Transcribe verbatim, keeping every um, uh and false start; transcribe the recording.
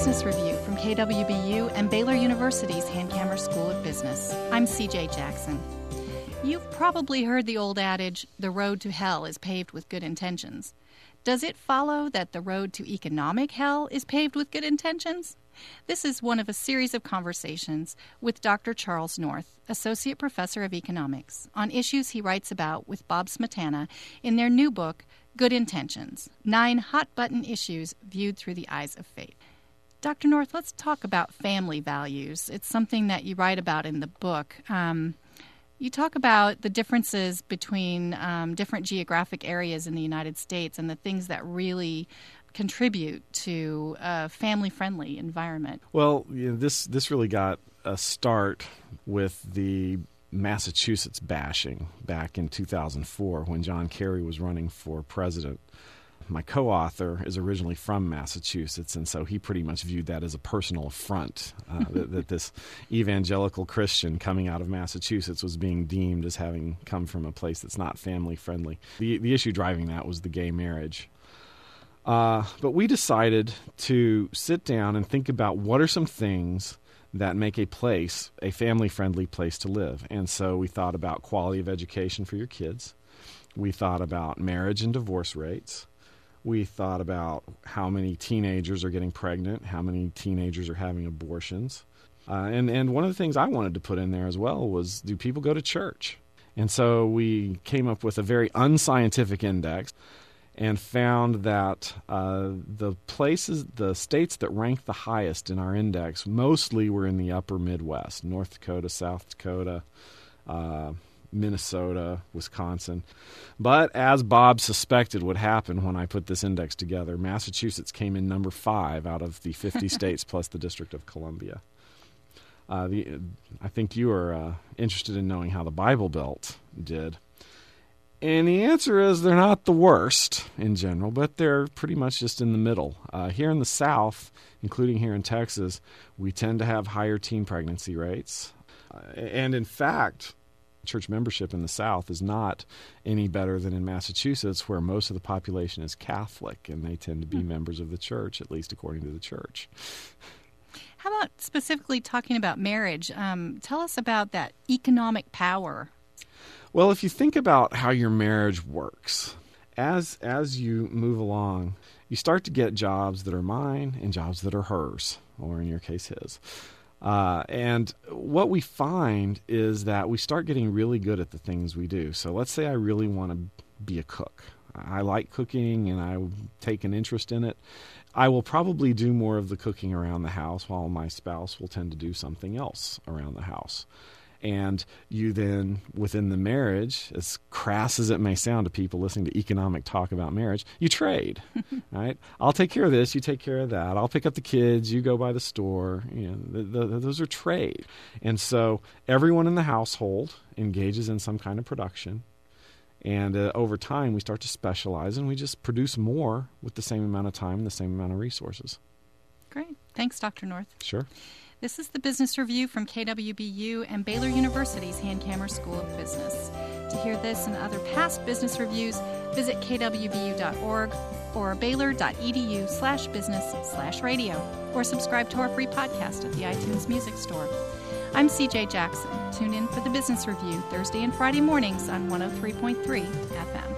Business Review from K W B U and Baylor University's Hankamer School of Business. I'm C J Jackson. You've probably heard the old adage, the road to hell is paved with good intentions. Does it follow that the road to economic hell is paved with good intentions? This is one of a series of conversations with Doctor Charles North, Associate Professor of Economics, on issues he writes about with Bob Smetana in their new book, Good Intentions, Nine Hot-Button Issues Viewed Through the Eyes of Faith. Doctor North, let's talk about family values. It's something that you write about in the book. Um, you talk about the differences between um, different geographic areas in the United States and the things that really contribute to a family-friendly environment. Well, you know, this this really got a start with the Massachusetts bashing back in two thousand four when John Kerry was running for president. My co-author is originally from Massachusetts, and so he pretty much viewed that as a personal affront, uh, that, that this evangelical Christian coming out of Massachusetts was being deemed as having come from a place that's not family-friendly. The, the issue driving that was the gay marriage. Uh, but we decided to sit down and think about what are some things that make a place a family-friendly place to live. And so we thought about quality of education for your kids. We thought about marriage and divorce rates. We thought about how many teenagers are getting pregnant, how many teenagers are having abortions. Uh, and, and one of the things I wanted to put in there as well was, do people go to church? And so we came up with a very unscientific index and found that uh, the places, the states that ranked the highest in our index mostly were in the upper Midwest, North Dakota, South Dakota, uh, Minnesota, Wisconsin. But as Bob suspected would happen when I put this index together, Massachusetts came in number five out of the fifty states plus the District of Columbia. Uh, the, I think you are uh, interested in knowing how the Bible Belt did. And the answer is they're not the worst in general, but they're pretty much just in the middle. Uh, here in the South, including here in Texas, we tend to have higher teen pregnancy rates. Uh, and in fact, church membership in the South is not any better than in Massachusetts, where most of the population is Catholic, and they tend to be mm. members of the church, at least according to the church. How about specifically talking about marriage? Um, tell us about that economic power. Well, if you think about how your marriage works, as as you move along, you start to get jobs that are mine and jobs that are hers, or in your case, his. Uh, and what we find is that we start getting really good at the things we do. So let's say I really want to be a cook. I like cooking and I take an interest in it. I will probably do more of the cooking around the house, while my spouse will tend to do something else around the house. And you then, within the marriage, as crass as it may sound to people listening to economic talk about marriage, you trade, right? I'll take care of this, you take care of that. I'll pick up the kids, you go by the store. You know, the, the, those are trade. And so everyone in the household engages in some kind of production. And uh, over time, we start to specialize, and we just produce more with the same amount of time and the same amount of resources. Great. Thanks, Doctor North. Sure. This is the Business Review from K W B U and Baylor University's Hankamer School of Business. To hear this and other past business reviews, visit k w b u dot org or baylor dot e d u slash business slash radio, or subscribe to our free podcast at the iTunes Music Store. I'm C J Jackson. Tune in for the Business Review Thursday and Friday mornings on one oh three point three F M.